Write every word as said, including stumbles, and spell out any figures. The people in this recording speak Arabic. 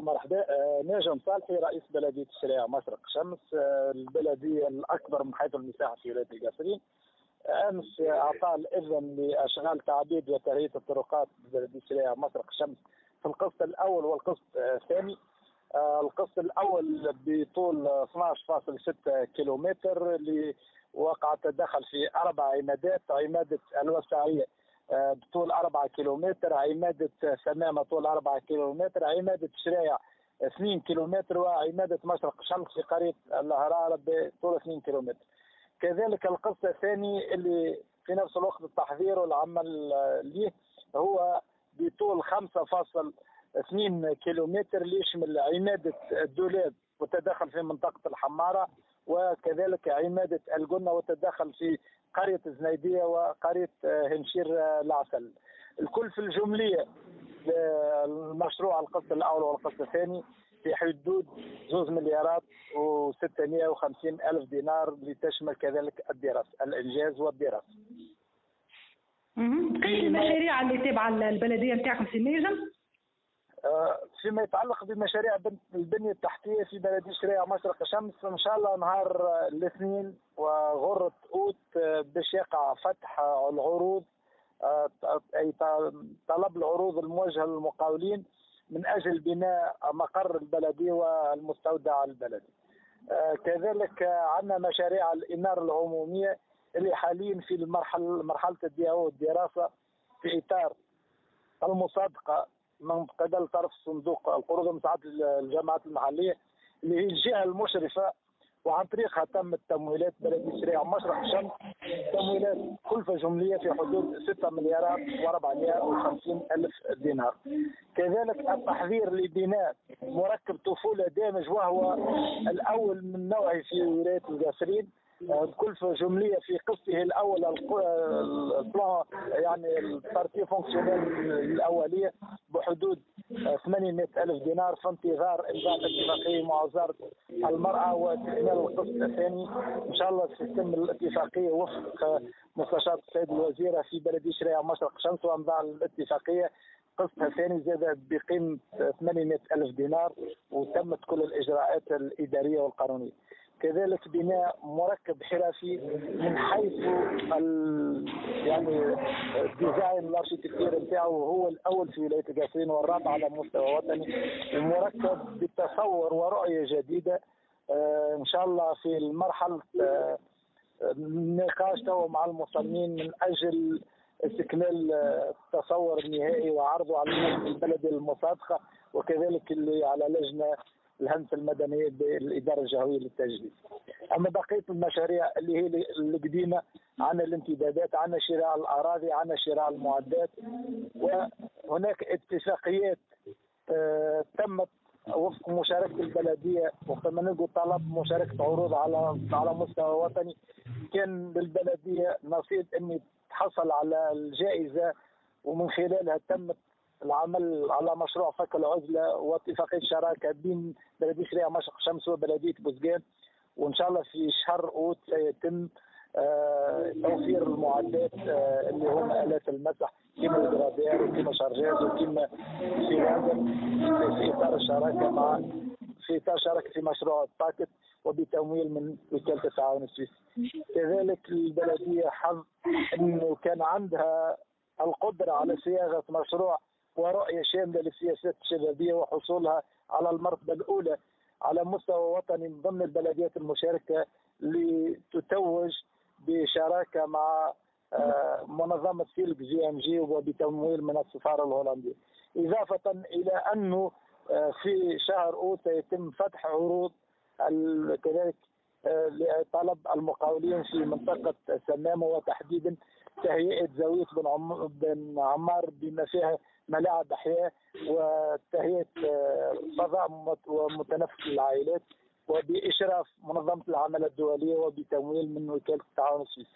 مرحبا. آه، ناجم صالحي رئيس بلدية الشريعة مشرق شمس، آه، البلدية الأكبر من حيث المساحة في ولاية القصرين. أمس أعطى الإذن لأشغال تعبيد وتهيئة الطرقات ببلدية الشريعة مشرق شمس في القسط الأول والقسط الثاني. آه، القسط الأول بطول اثناعش فاصلة ستة كيلومتر اللي وقع تدخل في أربع عمادات. عمادة الوسعية آه، بطول أربعة كيلومتر، عمادة سمامة طول أربعة كيلومتر، عمادة شريعة اثنين كيلومتر، وعمادة مشرق شمس في قرية الهرارة بطول اثنين كيلومتر. كذلك القسط الثاني اللي في نفس الوقت التحضير والعمل ليه هو بطول خمسة فاصلة اثنين كيلومتر اللي يشمل عمادة الدولاب وتدخل في منطقة الحمارة، وكذلك عمادة الجنة وتدخل في قرية الزنيدية وقرية هنشير العسل. الكل في الجملية المشروع القسط الأول والقسط الثاني في حدود زوز مليارات وستمائة وخمسين ألف دينار لتشمل كذلك الدراسة، الإنجاز والدراسة. بقية المشاريع اللي تابعة البلدية نتاعكم في ناجم؟ فيما يتعلق بمشاريع البنية التحتية في بلدية الشريعة مشرق شمس، إن شاء الله نهار الاثنين وغرة أوت باش يقع فتح العروض، أي طلب العروض الموجهة للمقاولين من أجل بناء مقر البلدية والمستودع البلدي. كذلك عندنا مشاريع الإنارة العمومية اللي حاليا في المرحلة مرحلة الدعوة والدراسة في إطار المصادقة من قبل طرف صندوق القروض ومساعدة الجامعات المحلية اللي هي الجهة المشرفة، وعن طريقها تم التمويلات بلدية الشريعة مشرق شمس تمويلات كلفة جملية في حدود ستة مليارات وأربعمائة وخمسين ألف دينار. كذلك التحضير لبناء مركب طفولة دامج وهو الأول من نوعه في ولاية القصرين، بكلفة جملية في قسطه الأول البلان يعني البارتي فونكسيونيل الأولية بحدود ثمانمائة ألف دينار، في انتظار إمضاء اتفاقية مع وزارة المرأة واستكمال القسط الثاني. إن شاء الله تتم الاتفاقية وفق مستشار السيد الوزير في بلدية شريعة مشرق شمس، وإمضاء الاتفاقية قسطها الثاني زاد بقيمة ثمانمائة ألف دينار وتمت كل الإجراءات الإدارية والقانونية. كذلك بناء مركب حرفي من حيث يعني الديزاين الاركتيكتير نتاعو هو الاول في ولايه القصرين والرابع على مستوى وطني، مركب بتصور ورؤيه جديده. آه ان شاء الله في المرحله آه النقاش تو مع المصممين من اجل استكمال التصور النهائي وعرضه على البلد المصادقه، وكذلك اللي على لجنه الهندسه المدنيه بالاداره الجهويه للتجهيز. اما بقيه المشاريع اللي هي القديمه عندنا الامتدادات، عندنا شراء الاراضي، عندنا شراء المعدات، وهناك اتفاقيات آه تمت وفق مشاركه البلديه، وقت ما نلقوا طلب مشاركه عروض على على مستوى وطني كان للبلديه نصيب ان تحصل على الجائزه، ومن خلالها تمت العمل على مشروع فك العزله واتفاقيه شراكه بين بلديه شريعه مشرق شمس وبلديه بوزقان. وان شاء الله في شهر اوت سيتم آه توفير المعدات آه اللي هم الات المسح كما الجرادير وكما شارجاز وكما سيلانجر في اطار الشراكه مع في اطار شراكه في مشروع باكت وبتمويل من وكاله التعاون السويسي. كذلك البلديه حظ انه كان عندها القدره على صياغه مشروع ورؤيه شامله للسياسات الشبابيه وحصولها على المرتبه الاولى على مستوى وطني من ضمن البلديات المشاركه لتتوج بشراكه مع منظمه سيلك جي ام جي وبتمويل من السفاره الهولنديه. اضافه الى انه في شهر اوت سيتم فتح عروض كذلك لطلب المقاولين في منطقه سمامه، وتحديدا تهيئه زاويه بن عم... بن عمار بما فيها ملاعب احياء وتهيئه فضاء ومتنفس للعائلات، وباشراف منظمه العمل الدوليه وبتمويل من وكاله التعاون السويسي.